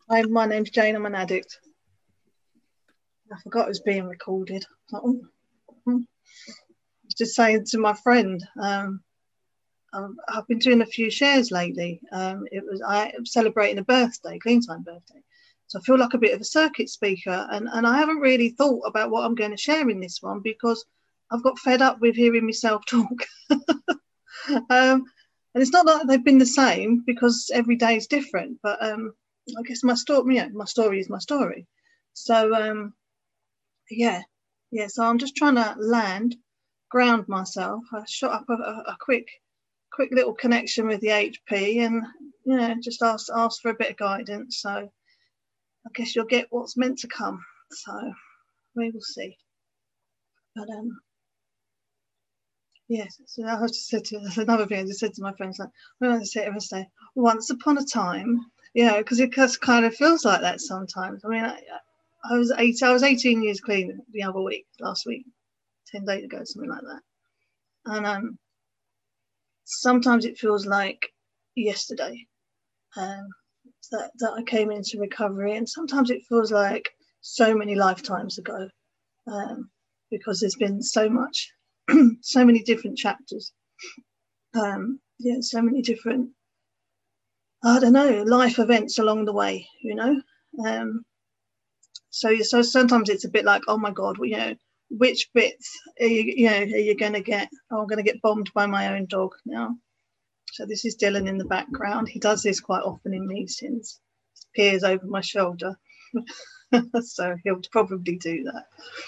Hi, my name's Jane. I'm an addict. I forgot it was being recorded. Just saying to my friend, I've been doing a few shares lately. I was celebrating a birthday, clean time birthday. So I feel like a bit of a circuit speaker, and I haven't really thought about what I'm going to share in this one because I've got fed up with hearing myself talk. And it's not that they've been the same because every day is different. But I guess my story is my story. So yeah, yeah. So I'm just trying to ground myself. I shot up a quick little connection with the HP, and just ask for a bit of guidance. So I guess you'll get what's meant to come. So we will see. But yes. So I just said to that's another thing I just said to my friends, like when I sit here and say, once upon a time, because it just kind of feels like that sometimes. I mean, I was 18 years clean the other week, last week, 10 days ago, something like that. And sometimes it feels like yesterday that I came into recovery, and sometimes it feels like so many lifetimes ago, because there's been so much, so many different chapters, so many different, I don't know, life events along the way, So sometimes it's a bit like, oh my God, which bits are you going to get? Oh, I'm going to get bombed by my own dog now. So this is Dylan in the background. He does this quite often in meetings. Peers over my shoulder. So he'll probably do that.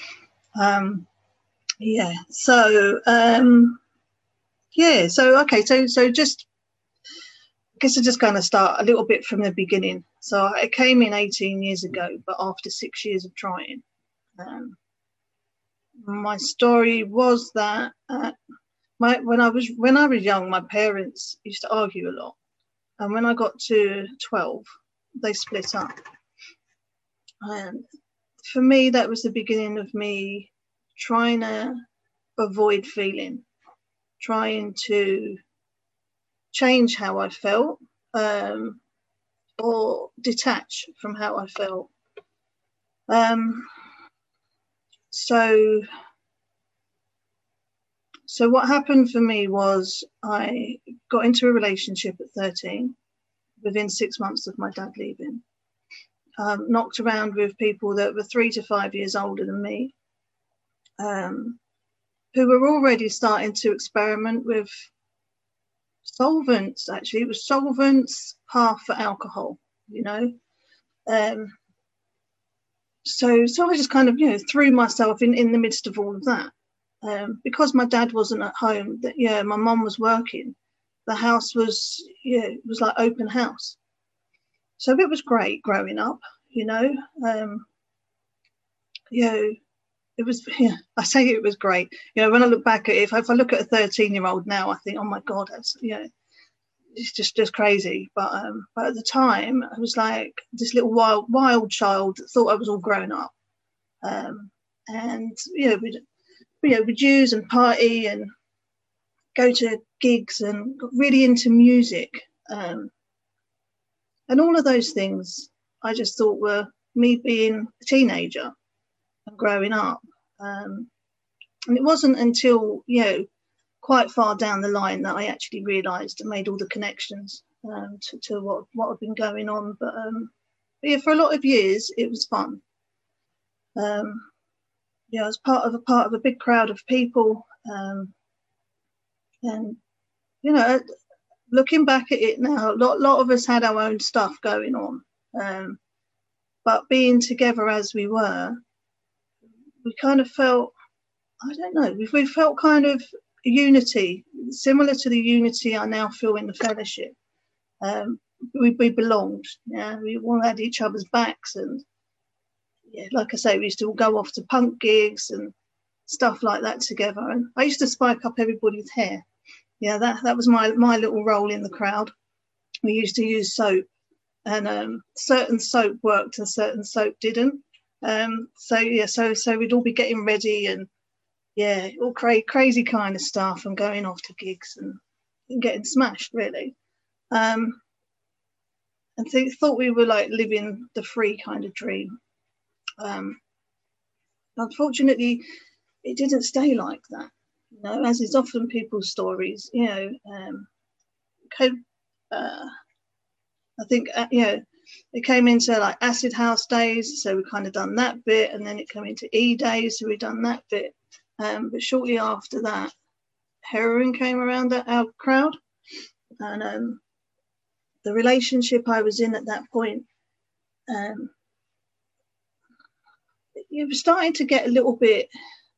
So just I guess I'm just going to start a little bit from the beginning. So I came in 18 years ago, but after 6 years of trying. My story was that when I was young, my parents used to argue a lot, and when I got to 12, they split up. And for me, that was the beginning of me trying to avoid feeling, trying to change how I felt, or detach from how I felt. So what happened for me was I got into a relationship at 13, within 6 months of my dad leaving. Knocked around with people that were 3 to 5 years older than me, who were already starting to experiment with solvents. Actually, it was solvents, half for alcohol, So I just kind of, threw myself in the midst of all of that. Because my dad wasn't at home, my mum was working. The house was, it was like open house. So it was great growing up, it was, I say it was great. When I look back at it, if I look at a 13-year-old now, I think, oh my God, that's, it's just crazy. But at the time, I was like this little wild child that thought I was all grown up. And, we'd use and party and go to gigs and got really into music. And all of those things I just thought were me being a teenager and growing up. And it wasn't until, quite far down the line that I actually realised and made all the connections to what had been going on. But for a lot of years, it was fun. I was part of a big crowd of people. And, looking back at it now, a lot of us had our own stuff going on. But being together as we were, we kind of felt, I don't know, we felt kind of unity, similar to the unity I now feel in the fellowship. We belonged. We all had each other's backs, and like I say, we used to all go off to punk gigs and stuff like that together. And I used to spike up everybody's hair. That was my little role in the crowd. We used to use soap, and certain soap worked and certain soap didn't. So we'd all be getting ready and all crazy kind of stuff and going off to gigs and getting smashed really. And thought we were like living the free kind of dream. Unfortunately, it didn't stay like that. You know, as is often people's stories. You know, I think it came into like acid house days, so we kind of done that bit, and then it came into E days, so we done that bit. But shortly after that, heroin came around our crowd, and the relationship I was in at that point, it was starting to get a little bit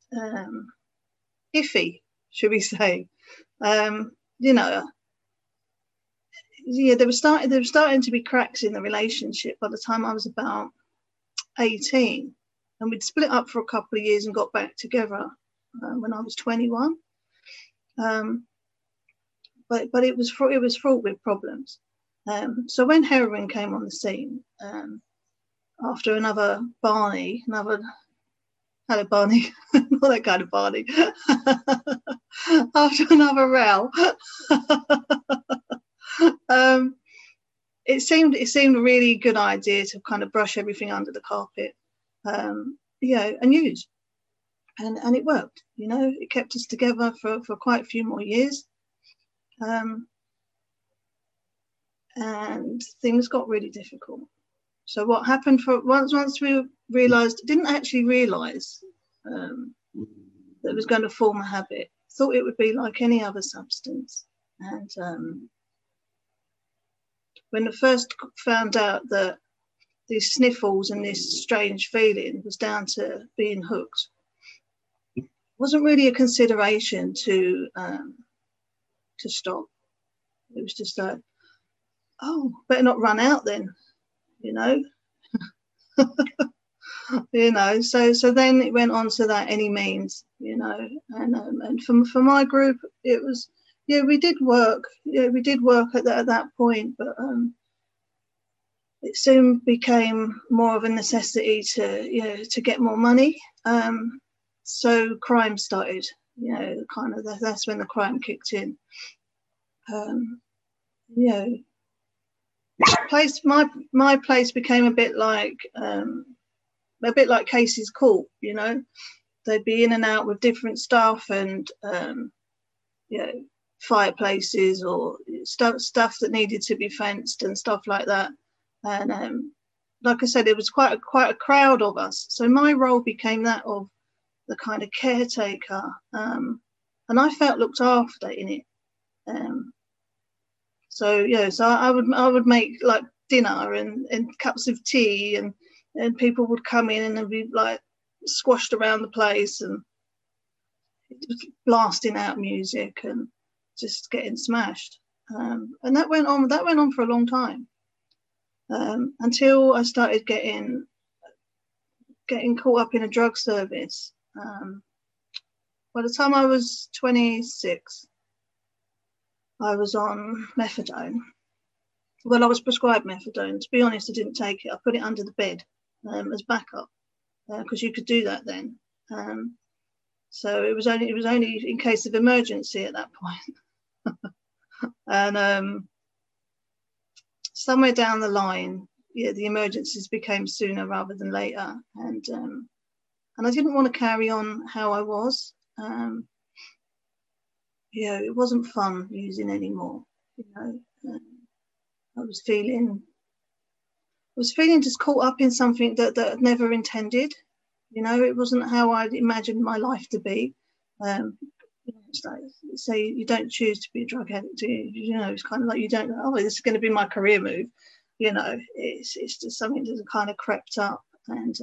iffy, should we say? You know, there were starting to be cracks in the relationship by the time I was about 18, and we'd split up for a couple of years and got back together when I was 21. But it was fraught with problems. So when heroin came on the scene, after another Barney, hello Barney, not that kind of Barney, after another row, it seemed a really good idea to kind of brush everything under the carpet, and use, and it worked. You know, it kept us together for quite a few more years. And things got really difficult. So what happened once we didn't actually realise that it was going to form a habit. Thought it would be like any other substance. And when I first found out that these sniffles and this strange feeling was down to being hooked, it wasn't really a consideration to stop. It was just like, oh, better not run out then, you know. You know, so then it went on to that any means, you know, and for my group it was, we did work at that point, but it soon became more of a necessity to get more money. So crime started, you know, kind of that's when the crime kicked in. You know, my place became a bit like Casey's Court. You know, they'd be in and out with different stuff, and fireplaces or stuff that needed to be fenced and stuff like that. And like I said, it was quite a crowd of us. So my role became that of the kind of caretaker, and I felt looked after in it. So I would make like dinner and cups of tea, and people would come in and be like squashed around the place and blasting out music and just getting smashed. And that went on for a long time, until I started getting caught up in a drug service. By the time I was 26, I was on methadone. Well, I was prescribed methadone. To be honest, I didn't take it. I put it under the bed as backup, because you could do that then. So it was only in case of emergency at that point. And somewhere down the line, the emergencies became sooner rather than later, and I didn't want to carry on how I was. It wasn't fun using anymore. You know, I was feeling just caught up in something that I'd never intended. You know, it wasn't how I'd imagined my life to be. It's like, say you don't choose to be a drug addict, do you? You know, it's kind of like you don't know, oh, this is going to be my career move. You know, it's just something that kind of crept up, and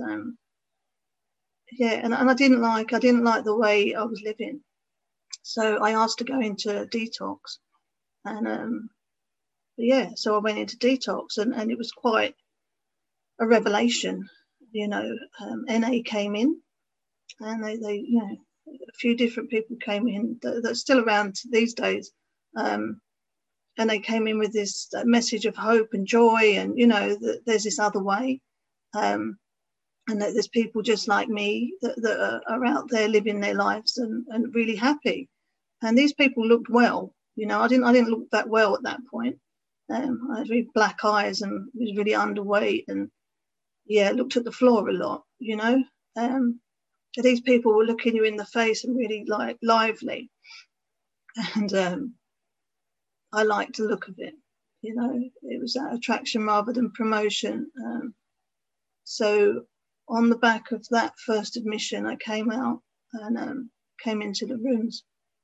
and I didn't like the way I was living. So I asked to go into detox, and so I went into detox, and it was quite a revelation. You know, NA came in, and they a few different people came in that's still around these days, and they came in with this message of hope and joy, and you know that there's this other way, and that there's people just like me that are out there living their lives and really happy. And these people looked well. You know, I didn't look that well at that point. I had really black eyes and was really underweight, and yeah, looked at the floor a lot, you know. These people were looking you in the face and really like lively, and I liked the look of it, you know. It was that attraction rather than promotion. So on the back of that first admission, I came out and came into the rooms.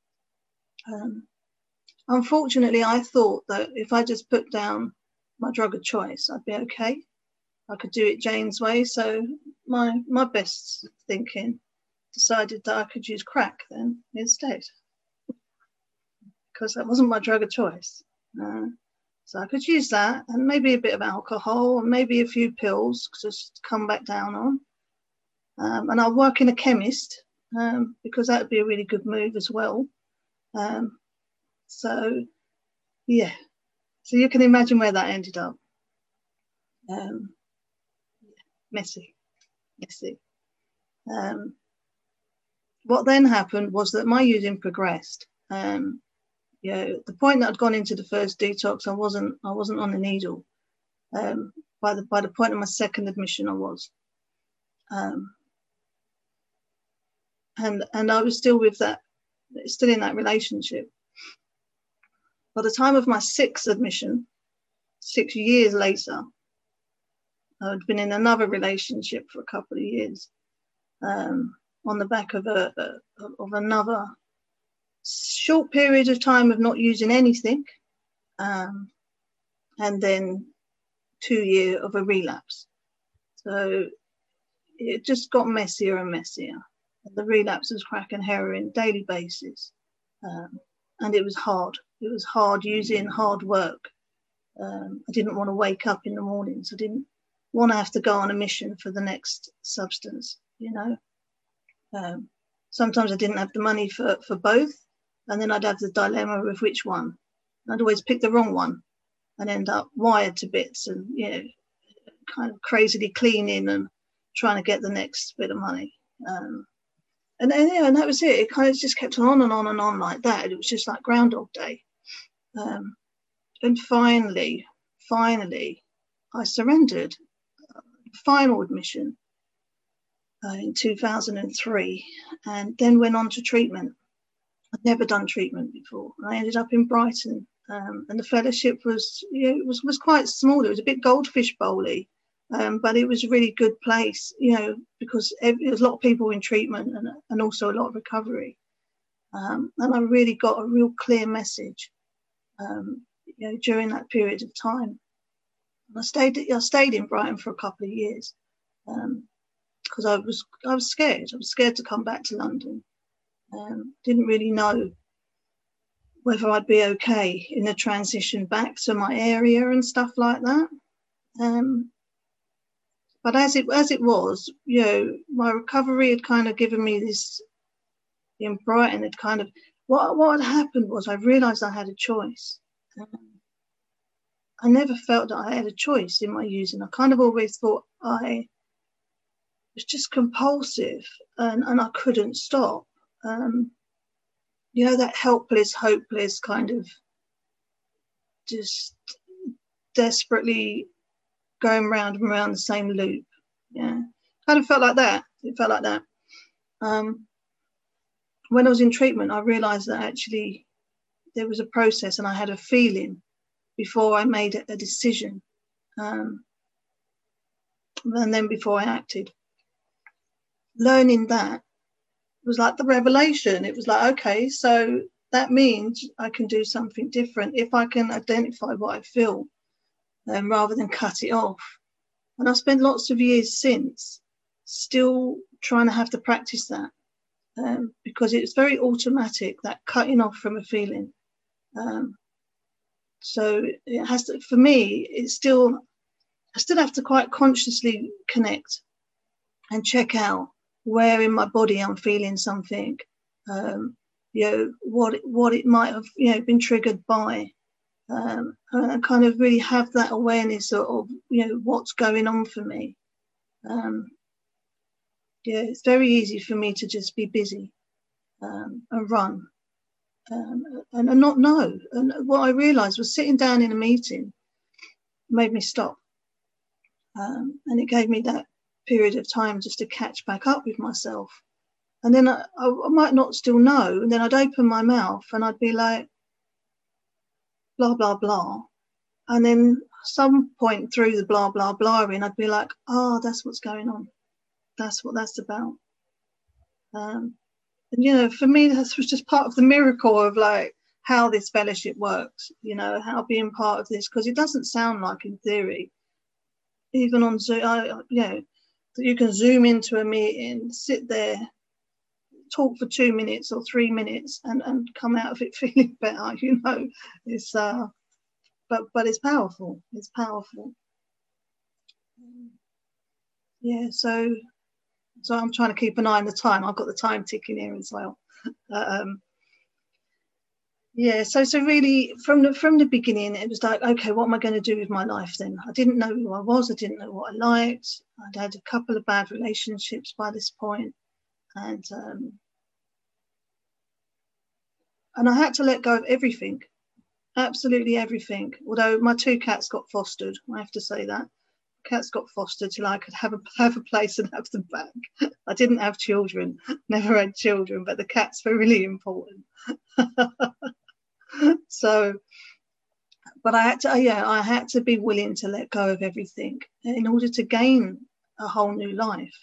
Unfortunately, I thought that if I just put down my drug of choice, I'd be okay. I could do it Jane's way. So my best thinking decided that I could use crack then instead, because that wasn't my drug of choice. So I could use that, and maybe a bit of alcohol, and maybe a few pills just to come back down on. And I'll work in a chemist, because that would be a really good move as well. So yeah, so you can imagine where that ended up. Messy. What then happened was that my using progressed. You know, the point that I'd gone into the first detox, I wasn't on the needle. By the point of my second admission, I was. And I was still in that relationship. By the time of my sixth admission, 6 years later, I'd been in another relationship for a couple of years, on the back of another short period of time of not using anything, and then 2 years of a relapse. So it just got messier and messier. The relapse was crack and heroin, daily basis, and it was hard. It was hard using, hard work. I didn't want to wake up in the mornings. I didn't want to have to go on a mission for the next substance, you know. Sometimes I didn't have the money for both, and then I'd have the dilemma of which one. I'd always pick the wrong one and end up wired to bits and, you know, kind of crazily cleaning and trying to get the next bit of money. And that was it. It kind of just kept on and on and on like that. It was just like Groundhog Day. And finally, I surrendered. Final admission in 2003, and then went on to treatment. I'd never done treatment before. I ended up in Brighton, and the fellowship was, you know, was quite small. It was a bit goldfish bowly, but it was a really good place, you know, because there was a lot of people in treatment and also a lot of recovery. And I really got a real clear message, you know, during that period of time. I stayed in Brighton for a couple of years, because I was scared. I was scared to come back to London. Didn't really know whether I'd be okay in the transition back to my area and stuff like that. But as it was, you know, my recovery had kind of given me this, in Brighton, it kind of, what had happened was I realised I had a choice. I never felt that I had a choice in my using. I kind of always thought I was just compulsive and I couldn't stop. You know, that helpless, hopeless kind of just desperately going round and round the same loop. Yeah, kind of felt like that. It felt like that. When I was in treatment, I realised that actually there was a process and I had a feeling before I made a decision, and then before I acted. Learning that was like the revelation. It was like, okay, so that means I can do something different if I can identify what I feel, rather than cut it off. And I've spent lots of years since still trying to have to practice that, because it's very automatic, that cutting off from a feeling. So it has to, for me, I still have to quite consciously connect and check out where in my body I'm feeling something, you know, what it might have, you know, been triggered by, and kind of really have that awareness of, you know, what's going on for me. Yeah, it's very easy for me to just be busy and run. and not know. And what I realised was sitting down in a meeting made me stop, and it gave me that period of time just to catch back up with myself. And then I might not still know, and then I'd open my mouth and I'd be like, blah, blah, blah. And then some point through the blah, blah, blah, I'd be like, oh, that's what's going on. That's what that's about. And, for me, that was just part of the miracle of like how this fellowship works, how being part of this, because it doesn't sound like in theory, even on Zoom, that you can zoom into a meeting, sit there, talk for 2 minutes or 3 minutes and come out of it feeling better, it's but it's powerful. It's powerful. Yeah, so I'm trying to keep an eye on the time. I've got the time ticking here as well. So really from the beginning it was like, okay, what am I going to do with my life then? I didn't know who I was. I didn't know what I liked. I'd had a couple of bad relationships by this point, and I had to let go of everything, absolutely everything. Although my 2 cats got fostered, I have to say that. Cats got fostered till I could have a place and have them back. I didn't have children, never had children, but the cats were really important. So, but I had to be willing to let go of everything in order to gain a whole new life.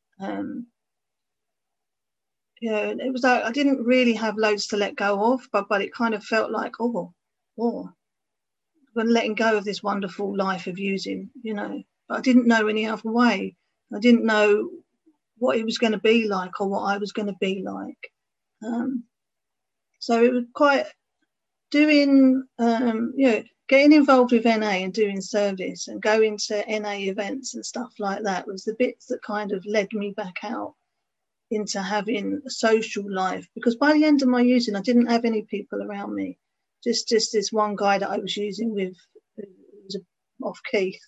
It was like I didn't really have loads to let go of, but it kind of felt like, oh, when letting go of this wonderful life of using, but I didn't know any other way. I didn't know what it was going to be like or what I was going to be like. So it was quite doing, getting involved with NA and doing service and going to NA events and stuff like that was the bits that kind of led me back out into having a social life, because by the end of my using, I didn't have any people around me. Just this one guy that I was using with, who was off key.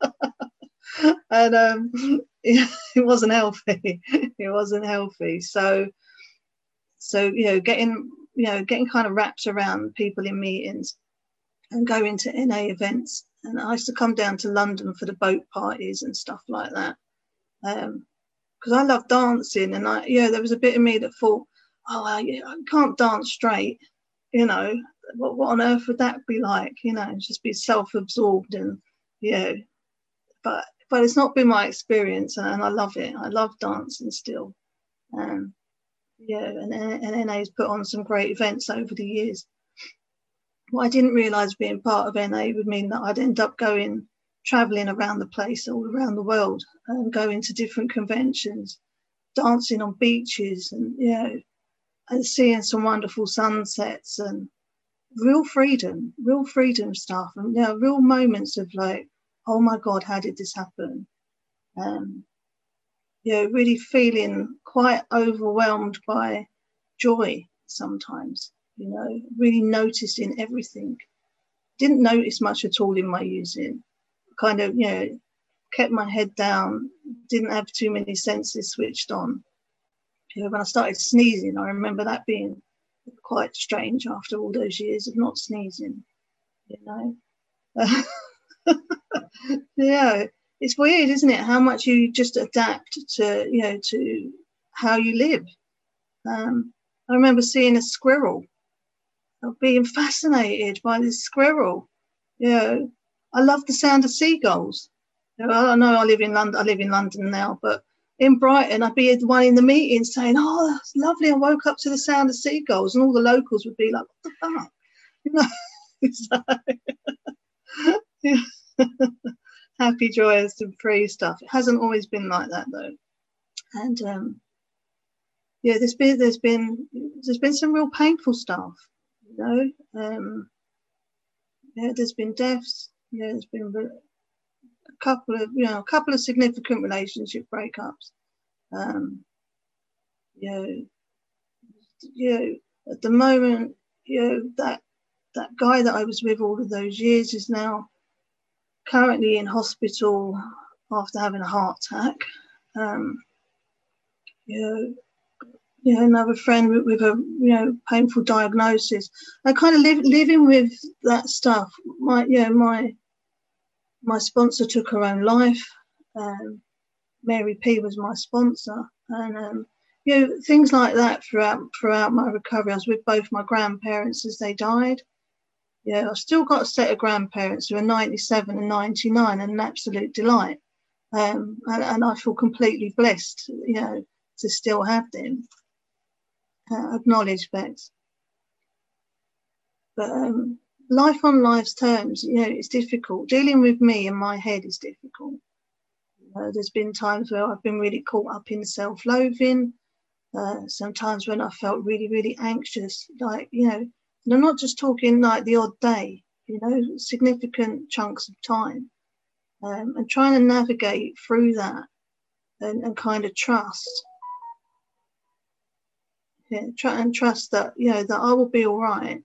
And it wasn't healthy. It wasn't healthy. So getting kind of wrapped around people in meetings and going to NA events. And I used to come down to London for the boat parties and stuff like that. Because I love dancing, and there was a bit of me that thought, I can't dance straight, what on earth would that be like, just be self-absorbed and but it's not been my experience, and I love it. I love dancing still. And NA's put on some great events over the years. What I didn't realise being part of NA would mean that I'd end up travelling around the place, all around the world, and going to different conventions, dancing on beaches, and seeing some wonderful sunsets and real freedom stuff, and real moments of like, oh my God, how did this happen? Really feeling quite overwhelmed by joy sometimes, really noticing everything. Didn't notice much at all in my using. Kind of, kept my head down, didn't have too many senses switched on. When I started sneezing, I remember that being quite strange after all those years of not sneezing, Yeah, it's weird, isn't it? How much you just adapt to how you live. I remember seeing a squirrel, being fascinated by this squirrel. I love the sound of seagulls. I know I live in London now, but in Brighton, I'd be the one in the meeting saying, "Oh, that's lovely. I woke up to the sound of seagulls," and all the locals would be like, "What the fuck?" Happy, joyous, and free stuff. It hasn't always been like that though, and there's been some real painful stuff. There's been deaths. There's been a couple of significant relationship breakups. At the moment, that guy that I was with all of those years is now currently in hospital after having a heart attack. another friend with a painful diagnosis. I kind of living with that stuff. My sponsor took her own life. Mary P was my sponsor, and things like that throughout my recovery. I was with both my grandparents as they died. Yeah, I've still got a set of grandparents who are 97 and 99, and an absolute delight. And I feel completely blessed, to still have them. Acknowledge that. But life on life's terms, it's difficult. Dealing with me in my head is difficult. There's been times where I've been really caught up in self-loathing. Sometimes when I felt really, really anxious, and I'm not just talking like the odd day, significant chunks of time, and trying to navigate through that and kind of trust. Try and trust that, that I will be all right.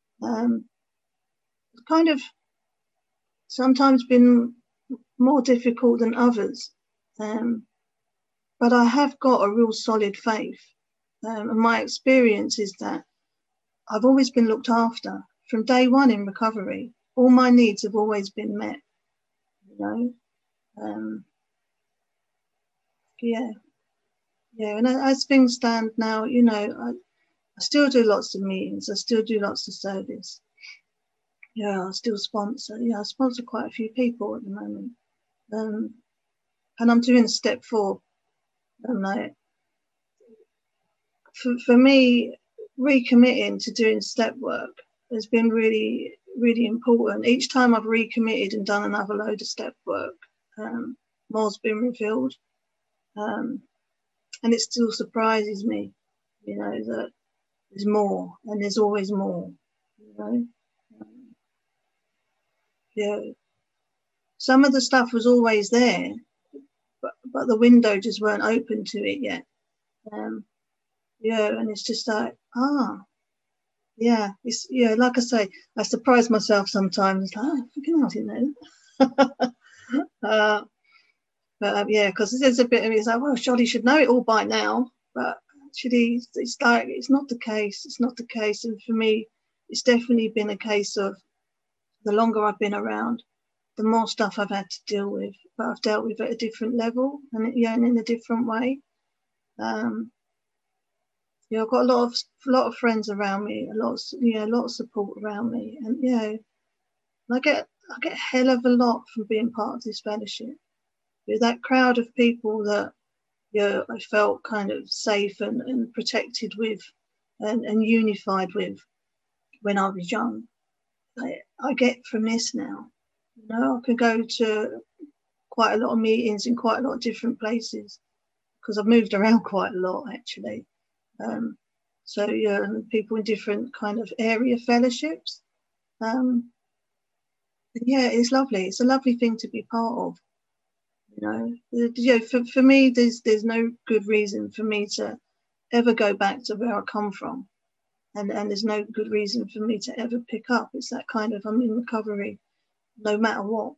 Kind of sometimes been more difficult than others. But I have got a real solid faith. And my experience is that I've always been looked after from day one in recovery. All my needs have always been met, And as things stand now, I still do lots of meetings. I still do lots of service. I still sponsor. I sponsor quite a few people at the moment. And I'm doing step 4. And for me, recommitting to doing step work has been really, really important. Each time I've recommitted and done another load of step work, more's been revealed. And it still surprises me, that there's more, and there's always more, Some of the stuff was always there, but the window just weren't open to it yet. And it's just like, it's, like I say, I surprise myself sometimes. Like, I didn't know. Because there's a bit of me, it's like, well, surely should know it all by now. But actually, it's like, it's not the case. It's not the case. And for me, it's definitely been a case of the longer I've been around, the more stuff I've had to deal with. But I've dealt with it at a different level and in a different way. I've got a lot of friends around me, a lot of support around me, and I get a hell of a lot from being part of this fellowship. With that crowd of people that I felt kind of safe and protected with, and unified with when I was young. I get from this now. I can go to quite a lot of meetings in quite a lot of different places because I've moved around quite a lot actually. People in different kind of area fellowships. It's lovely. It's a lovely thing to be part of. For me, there's no good reason for me to ever go back to where I come from, and there's no good reason for me to ever pick up. It's that kind of, I'm in recovery, no matter what.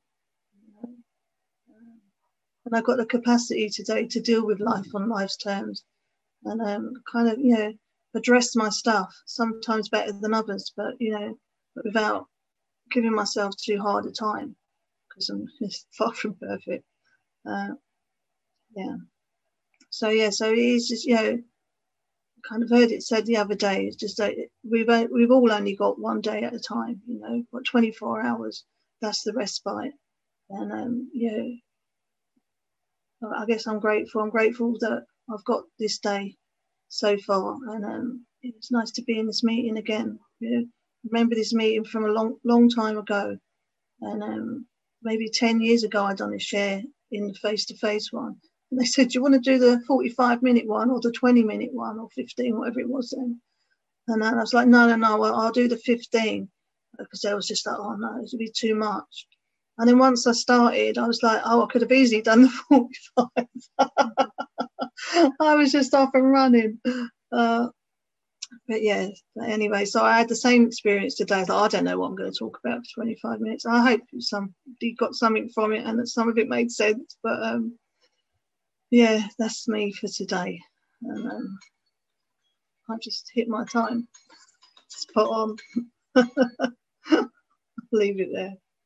And I've got the capacity today to deal with life on life's terms, and kind of address my stuff. Sometimes better than others, but without giving myself too hard a time, because I'm far from perfect. So it's just kind of heard it said the other day, it's just that we've all only got one day at a time, got 24 hours, that's the respite. And I guess I'm grateful that I've got this day so far, and it's nice to be in this meeting again. Remember this meeting from a long time ago, and maybe 10 years ago I'd done a share in the face-to-face one, and they said, do you want to do the 45-minute one or the 20-minute one or 15, whatever it was then? And I was like, no, well, I'll do the 15, because I was just like, oh no, it would be too much. And then once I started, I was like, oh, I could have easily done the 45. I was just off and running. But anyway, so I had the same experience today. I thought, I don't know what I'm going to talk about for 25 minutes. I hope somebody got something from it and that some of it made sense. But that's me for today. And I've just hit my time. Spot on. Leave it there.